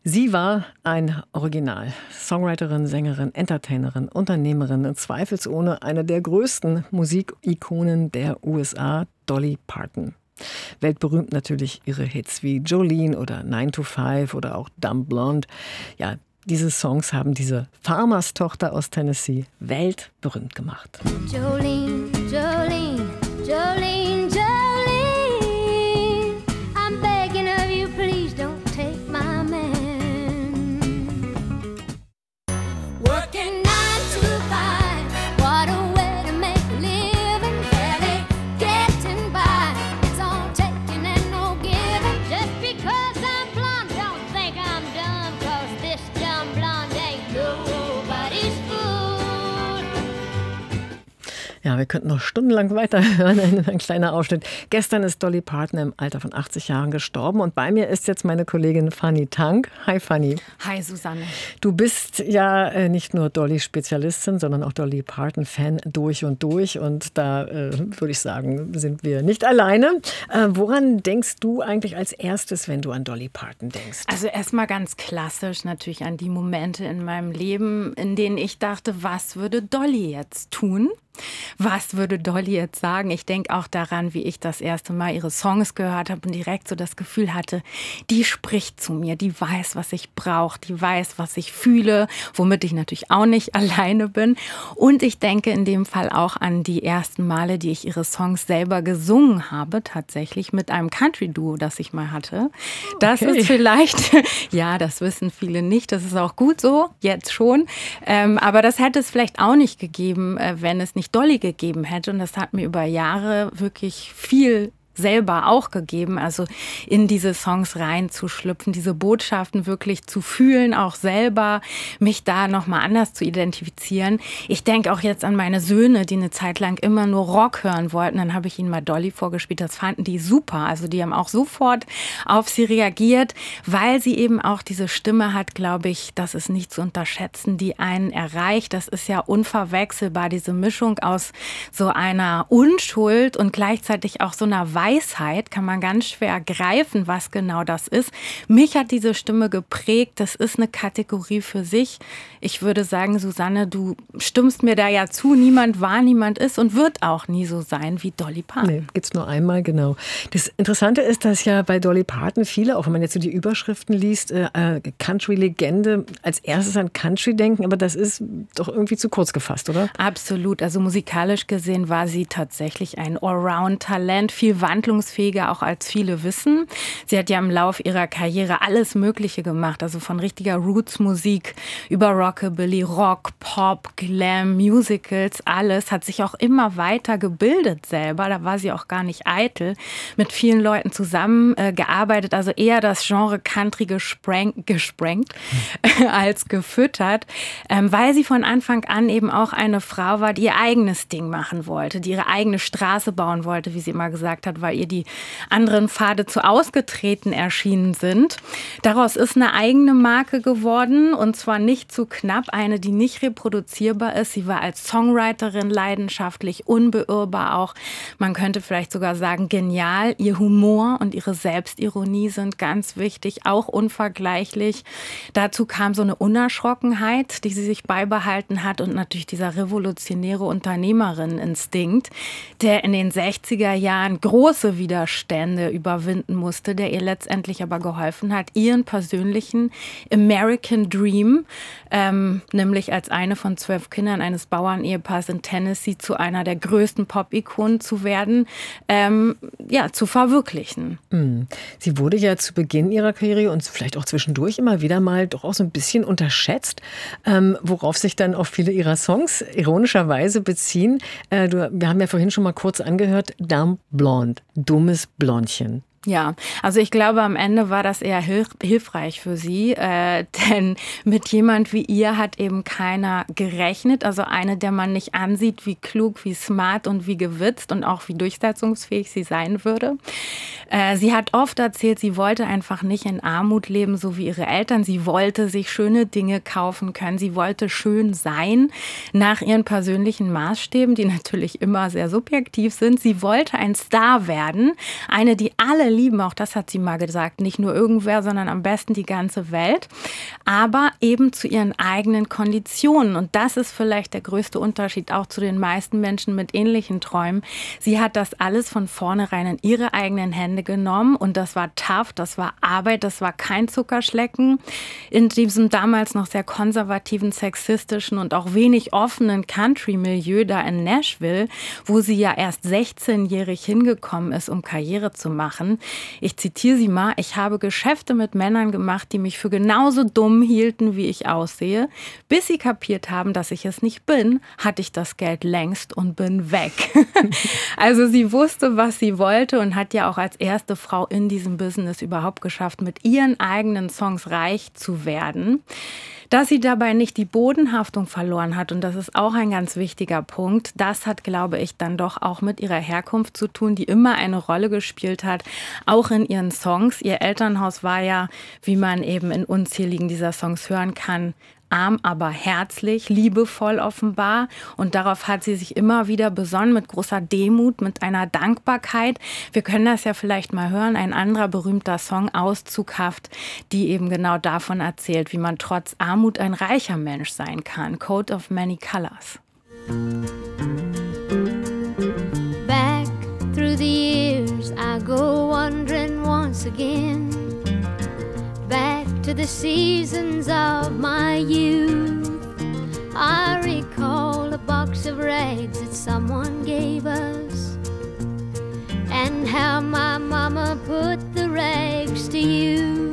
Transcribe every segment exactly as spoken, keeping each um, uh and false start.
Sie war ein Original. Songwriterin, Sängerin, Entertainerin, Unternehmerin, zweifelsohne eine der größten Musikikonen der U S A, Dolly Parton. Weltberühmt natürlich ihre Hits wie Jolene oder nine to five oder auch Dumb Blonde. Ja, diese Songs haben diese Farmerstochter aus Tennessee weltberühmt gemacht. Jolene, Jolene, Jolene, Jolene, I'm begging of you, please don't take my man. Working nine to five, what a way to make a living, barely getting by. It's all taking and no giving. Just because I'm blonde, don't think I'm dumb, 'cause this dumb blonde ain't nobody's fool. Ja, wir könnten noch stundenlang weiterhören, ein kleiner Ausschnitt. Gestern ist Dolly Parton im Alter von achtzig Jahren gestorben und bei mir ist jetzt meine Kollegin Fanny Tank. Hi Fanny. Hi Susanne. Du bist ja äh, nicht nur Dolly-Spezialistin, sondern auch Dolly Parton-Fan durch und durch und da äh, würde ich sagen, sind wir nicht alleine. Äh, woran denkst du eigentlich als erstes, wenn du an Dolly Parton denkst? Also erstmal ganz klassisch natürlich an die Momente in meinem Leben, in denen ich dachte, was würde Dolly jetzt tun? Was würde Dolly jetzt sagen? Ich denke auch daran, wie ich das erste Mal ihre Songs gehört habe und direkt so das Gefühl hatte, die spricht zu mir, die weiß, was ich brauche, die weiß, was ich fühle, womit ich natürlich auch nicht alleine bin. Und ich denke in dem Fall auch an die ersten Male, die ich ihre Songs selber gesungen habe, tatsächlich mit einem Country-Duo, das ich mal hatte. Das okay. ist vielleicht, ja, das wissen viele nicht, das ist auch gut so, jetzt schon. Ähm, aber das hätte es vielleicht auch nicht gegeben, äh, wenn es nicht Dolly gegeben hätte. Und das hat mir über Jahre wirklich viel selber auch gegeben, also in diese Songs reinzuschlüpfen, diese Botschaften wirklich zu fühlen, auch selber mich da nochmal anders zu identifizieren. Ich denke auch jetzt an meine Söhne, die eine Zeit lang immer nur Rock hören wollten. Dann habe ich ihnen mal Dolly vorgespielt, das fanden die super. Also die haben auch sofort auf sie reagiert, weil sie eben auch diese Stimme hat, glaube ich, das ist nicht zu unterschätzen, die einen erreicht. Das ist ja unverwechselbar, diese Mischung aus so einer Unschuld und gleichzeitig auch so einer Weisheit. Weisheit kann man ganz schwer greifen, was genau das ist. Mich hat diese Stimme geprägt. Das ist eine Kategorie für sich. Ich würde sagen, Susanne, du stimmst mir da ja zu. Niemand war, niemand ist und wird auch nie so sein wie Dolly Parton. Nee, gibt's nur einmal, genau. Das Interessante ist, dass ja bei Dolly Parton viele, auch wenn man jetzt so die Überschriften liest, äh, Country-Legende, als erstes an Country denken, aber das ist doch irgendwie zu kurz gefasst, oder? Absolut. Also musikalisch gesehen war sie tatsächlich ein Allround-Talent, viel wandlungsfähiger auch als viele wissen. Sie hat ja im Lauf ihrer Karriere alles Mögliche gemacht, also von richtiger Roots-Musik über Rockabilly, Rock, Pop, Glam, Musicals, alles, hat sich auch immer weiter gebildet selber, da war sie auch gar nicht eitel, mit vielen Leuten zusammengearbeitet, äh, also eher das Genre Country gesprengt, gesprengt mhm. als gefüttert, ähm, weil sie von Anfang an eben auch eine Frau war, die ihr eigenes Ding machen wollte, die ihre eigene Straße bauen wollte, wie sie immer gesagt hat, weil ihr die anderen Pfade zu ausgetreten erschienen sind. Daraus ist eine eigene Marke geworden und zwar nicht zu knapp, eine, die nicht reproduzierbar ist. Sie war als Songwriterin leidenschaftlich, unbeirrbar auch. Man könnte vielleicht sogar sagen, genial. Ihr Humor und ihre Selbstironie sind ganz wichtig, auch unvergleichlich. Dazu kam so eine Unerschrockenheit, die sie sich beibehalten hat und natürlich dieser revolutionäre Unternehmerinneninstinkt, der in den sechziger Jahren große Widerstände überwinden musste, der ihr letztendlich aber geholfen hat, ihren persönlichen American Dream, ähm, nämlich als eine von zwölf Kindern eines Bauernehepaars in Tennessee zu einer der größten Pop-Ikonen zu werden, ähm, ja, zu verwirklichen. Sie wurde ja zu Beginn ihrer Karriere und vielleicht auch zwischendurch immer wieder mal doch auch so ein bisschen unterschätzt, ähm, worauf sich dann auch viele ihrer Songs ironischerweise beziehen. Äh, du, wir haben ja vorhin schon mal kurz angehört, Dumb Blonde. Dummes Blondchen. Ja, also ich glaube, am Ende war das eher hilf- hilfreich für sie, äh, denn mit jemand wie ihr hat eben keiner gerechnet. Also eine, der man nicht ansieht, wie klug, wie smart und wie gewitzt und auch wie durchsetzungsfähig sie sein würde. Äh, sie hat oft erzählt, sie wollte einfach nicht in Armut leben, so wie ihre Eltern. Sie wollte sich schöne Dinge kaufen können. Sie wollte schön sein nach ihren persönlichen Maßstäben, die natürlich immer sehr subjektiv sind. Sie wollte ein Star werden, eine, die alle alle lieben, auch das hat sie mal gesagt, nicht nur irgendwer, sondern am besten die ganze Welt, aber eben zu ihren eigenen Konditionen. Und das ist vielleicht der größte Unterschied auch zu den meisten Menschen mit ähnlichen Träumen. Sie hat das alles von vornherein in ihre eigenen Hände genommen und das war tough, das war Arbeit, das war kein Zuckerschlecken. In diesem damals noch sehr konservativen, sexistischen und auch wenig offenen Country-Milieu da in Nashville, wo sie ja erst sechzehnjährig hingekommen ist, um Karriere zu machen. Ich zitiere sie mal: Ich habe Geschäfte mit Männern gemacht, die mich für genauso dumm hielten, wie ich aussehe. Bis sie kapiert haben, dass ich es nicht bin, hatte ich das Geld längst und bin weg. Also sie wusste, was sie wollte und hat ja auch als erste Frau in diesem Business überhaupt geschafft, mit ihren eigenen Songs reich zu werden. Dass sie dabei nicht die Bodenhaftung verloren hat, und das ist auch ein ganz wichtiger Punkt, das hat, glaube ich, dann doch auch mit ihrer Herkunft zu tun, die immer eine Rolle gespielt hat, auch in ihren Songs. Ihr Elternhaus war ja, wie man eben in unzähligen dieser Songs hören kann, arm, aber herzlich, liebevoll offenbar. Und darauf hat sie sich immer wieder besonnen, mit großer Demut, mit einer Dankbarkeit. Wir können das ja vielleicht mal hören. Ein anderer berühmter Song, Auszughaft, die eben genau davon erzählt, wie man trotz Armut ein reicher Mensch sein kann. Coat of Many Colors. Back through the years I go wandering once again. Back to the seasons of my youth. I recall a box of rags that someone gave us, and how my mama put the rags to use.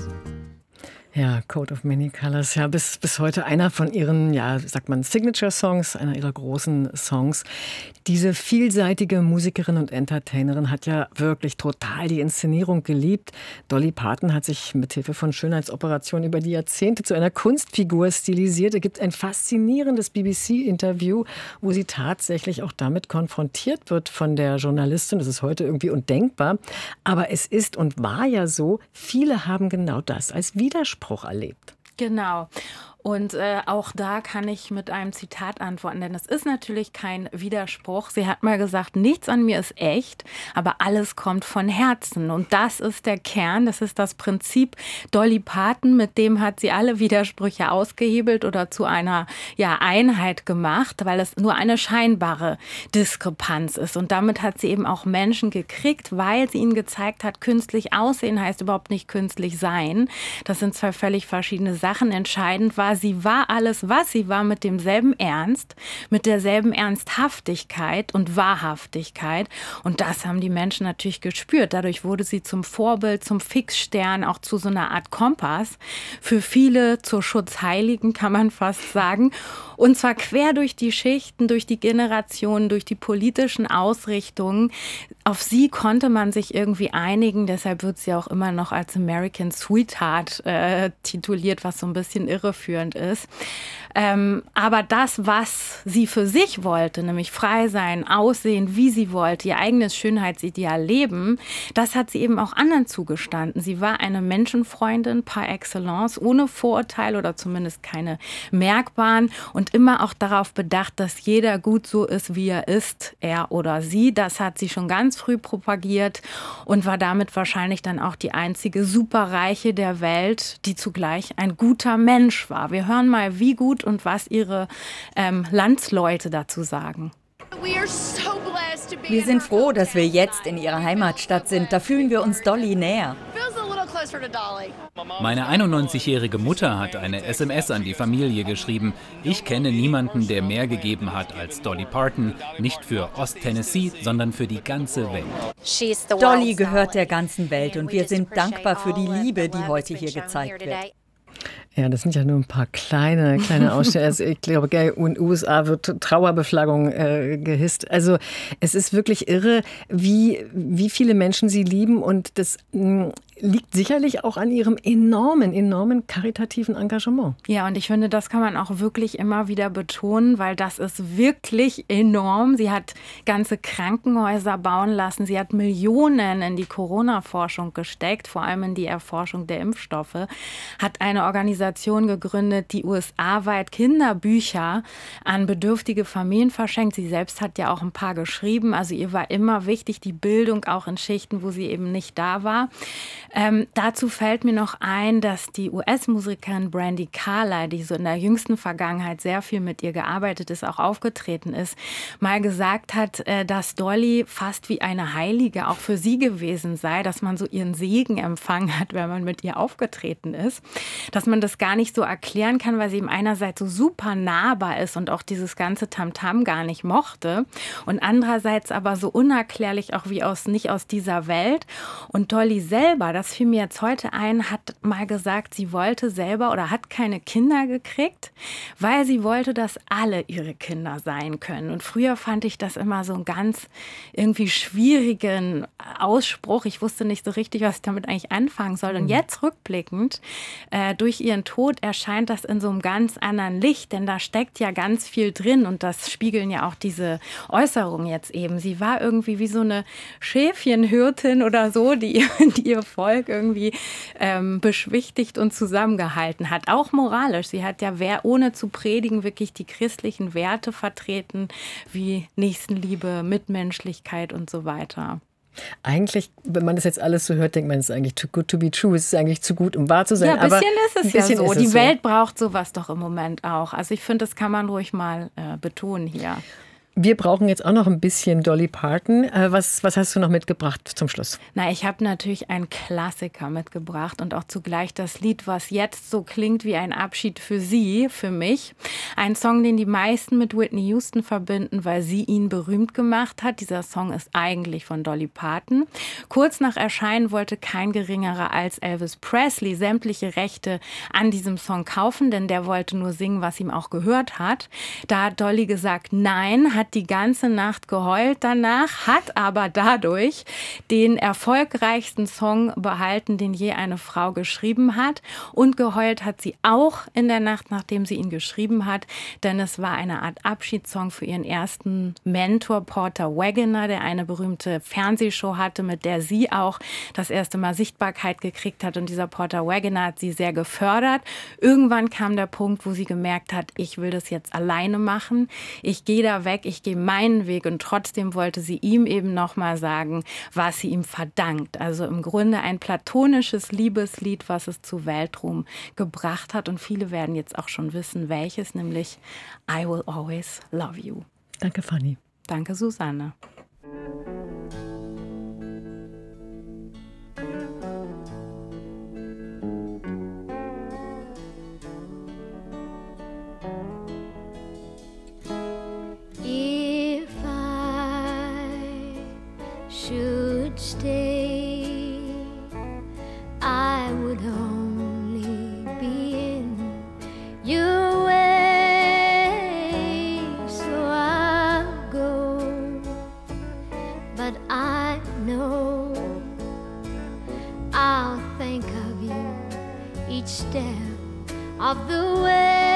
Ja, Coat of Many Colors, ja, bis, bis heute einer von ihren, ja, sagt man, Signature-Songs, einer ihrer großen Songs. Diese vielseitige Musikerin und Entertainerin hat ja wirklich total die Inszenierung geliebt. Dolly Parton hat sich mithilfe von Schönheitsoperationen über die Jahrzehnte zu einer Kunstfigur stilisiert. Es gibt ein faszinierendes B B C-Interview, wo sie tatsächlich auch damit konfrontiert wird von der Journalistin. Das ist heute irgendwie undenkbar. Aber es ist und war ja so, viele haben genau das als Widerspruch erlebt. Genau. Und äh, auch da kann ich mit einem Zitat antworten, denn es ist natürlich kein Widerspruch. Sie hat mal gesagt, nichts an mir ist echt, aber alles kommt von Herzen. Und das ist der Kern, das ist das Prinzip Dolly Parton, mit dem hat sie alle Widersprüche ausgehebelt oder zu einer ja, Einheit gemacht, weil es nur eine scheinbare Diskrepanz ist. Und damit hat sie eben auch Menschen gekriegt, weil sie ihnen gezeigt hat, künstlich aussehen heißt überhaupt nicht künstlich sein. Das sind zwei völlig verschiedene Sachen. Entscheidend war, sie war alles, was sie war, mit demselben Ernst, mit derselben Ernsthaftigkeit und Wahrhaftigkeit. Und das haben die Menschen natürlich gespürt. Dadurch wurde sie zum Vorbild, zum Fixstern, auch zu so einer Art Kompass. Für viele zur Schutzheiligen, kann man fast sagen. Und zwar quer durch die Schichten, durch die Generationen, durch die politischen Ausrichtungen. Auf sie konnte man sich irgendwie einigen. Deshalb wird sie auch immer noch als American Sweetheart äh, tituliert, was so ein bisschen irreführend ist. Ähm, aber das, was sie für sich wollte, nämlich frei sein, aussehen, wie sie wollte, ihr eigenes Schönheitsideal leben, das hat sie eben auch anderen zugestanden. Sie war eine Menschenfreundin par excellence, ohne Vorurteile oder zumindest keine merkbaren und immer auch darauf bedacht, dass jeder gut so ist, wie er ist, er oder sie. Das hat sie schon ganz früh propagiert und war damit wahrscheinlich dann auch die einzige Superreiche der Welt, die zugleich ein guter Mensch war. Wir hören mal, wie gut und was ihre ähm, Landsleute dazu sagen. Wir sind froh, dass wir jetzt in ihrer Heimatstadt sind. Da fühlen wir uns Dolly näher. Meine einundneunzigjährige Mutter hat eine S M S an die Familie geschrieben. Ich kenne niemanden, der mehr gegeben hat als Dolly Parton. Nicht für Ost-Tennessee, sondern für die ganze Welt. Dolly gehört der ganzen Welt und wir sind dankbar für die Liebe, die heute hier gezeigt wird. Ja, das sind ja nur ein paar kleine, kleine Ausschnitte. Also ich glaube, in den U S A wird Trauerbeflaggung äh, gehisst. Also es ist wirklich irre, wie, wie viele Menschen sie lieben. Und das, liegt sicherlich auch an ihrem enormen, enormen karitativen Engagement. Ja, und ich finde, das kann man auch wirklich immer wieder betonen, weil das ist wirklich enorm. Sie hat ganze Krankenhäuser bauen lassen. Sie hat Millionen in die Corona-Forschung gesteckt, vor allem in die Erforschung der Impfstoffe. Hat eine Organisation gegründet, die U S A-weit Kinderbücher an bedürftige Familien verschenkt. Sie selbst hat ja auch ein paar geschrieben. Also ihr war immer wichtig, die Bildung auch in Schichten, wo sie eben nicht da war. Ähm, dazu fällt mir noch ein, dass die U S-Musikerin Brandi Carlile, die so in der jüngsten Vergangenheit sehr viel mit ihr gearbeitet ist, auch aufgetreten ist, mal gesagt hat, äh, dass Dolly fast wie eine Heilige auch für sie gewesen sei, dass man so ihren Segen empfangen hat, wenn man mit ihr aufgetreten ist. Dass man das gar nicht so erklären kann, weil sie ihm einerseits so super nahbar ist und auch dieses ganze Tamtam gar nicht mochte und andererseits aber so unerklärlich auch wie aus nicht aus dieser Welt. Und Dolly selber, das fiel mir jetzt heute ein, hat mal gesagt, sie wollte selber oder hat keine Kinder gekriegt, weil sie wollte, dass alle ihre Kinder sein können. Und früher fand ich das immer so einen ganz irgendwie schwierigen Ausspruch. Ich wusste nicht so richtig, was ich damit eigentlich anfangen soll. Und jetzt rückblickend, äh, durch ihren Tod erscheint das in so einem ganz anderen Licht, denn da steckt ja ganz viel drin und das spiegeln ja auch diese Äußerungen jetzt eben. Sie war irgendwie wie so eine Schäfchenhirtin oder so, die, die ihr Volk irgendwie ähm, beschwichtigt und zusammengehalten hat. Auch moralisch. Sie hat ja, wer, ohne zu predigen, wirklich die christlichen Werte vertreten, wie Nächstenliebe, Mitmenschlichkeit und so weiter. Eigentlich, wenn man das jetzt alles so hört, denkt man, es ist eigentlich too good to be true. Es ist eigentlich zu gut, um wahr zu sein. Ja, ein bisschen aber ist es ja so. Die so. Welt braucht sowas doch im Moment auch. Also ich finde, das kann man ruhig mal äh, betonen hier. Wir brauchen jetzt auch noch ein bisschen Dolly Parton. Was, was hast du noch mitgebracht zum Schluss? Na, ich habe natürlich einen Klassiker mitgebracht und auch zugleich das Lied, was jetzt so klingt wie ein Abschied für sie, für mich. Ein Song, den die meisten mit Whitney Houston verbinden, weil sie ihn berühmt gemacht hat. Dieser Song ist eigentlich von Dolly Parton. Kurz nach Erscheinen wollte kein geringerer als Elvis Presley sämtliche Rechte an diesem Song kaufen, denn der wollte nur singen, was ihm auch gehört hat. Da hat Dolly gesagt, nein, hat die ganze Nacht geheult danach, hat aber dadurch den erfolgreichsten Song behalten, den je eine Frau geschrieben hat. Und geheult hat sie auch in der Nacht, nachdem sie ihn geschrieben hat, denn es war eine Art Abschiedssong für ihren ersten Mentor Porter Wagoner, der eine berühmte Fernsehshow hatte, mit der sie auch das erste Mal Sichtbarkeit gekriegt hat. Und dieser Porter Wagoner hat sie sehr gefördert. Irgendwann kam der Punkt, wo sie gemerkt hat, ich will das jetzt alleine machen. Ich gehe da weg, ich gehe meinen Weg. Und trotzdem wollte sie ihm eben nochmal sagen, was sie ihm verdankt. Also im Grunde ein platonisches Liebeslied, was es zu Weltruhm gebracht hat. Und viele werden jetzt auch schon wissen, welches, nämlich I Will Always Love You. Danke, Fanny. Danke, Susanne. If I should stay, I would only be in your way, so I'll go. But I know I'll think of you each step of the way.